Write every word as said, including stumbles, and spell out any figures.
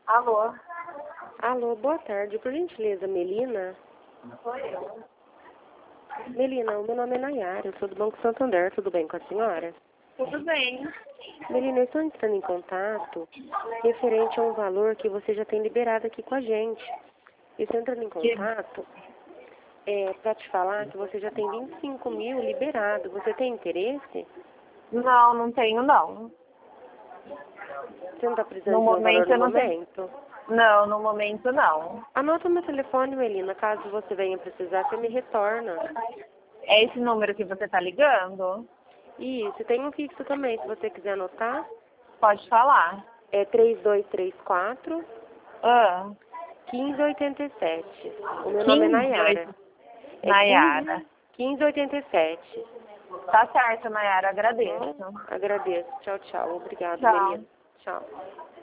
Alô? Alô, boa tarde. Por gentileza, Melina? Sou eu. Melina, o meu nome é Nayara, eu sou do Banco Santander. Tudo bem com a senhora? Tudo bem. Melina, eu estou entrando em contato referente a um valor que você já tem liberado aqui com a gente. Eu estou entrando em contato é, para te falar que você já tem vinte e cinco mil liberado. Você tem interesse? Não, não tenho não. Você não está precisando No de um valor momento no eu não tenho. momento? Não, no momento não. Anota o meu telefone, Melina. Caso você venha precisar, você me retorna. É esse número que você tá ligando? Isso, tem um fixo também, se você quiser anotar. Pode falar. É três dois três quatro, Ah, quinze oitenta e sete. O meu nome é quinze, Nayara. É Nayara. quinze oitenta e sete. Tá certo, Nayara, agradeço. Agradeço. Tchau, tchau. Obrigada, Tchau. Melina. Tchau.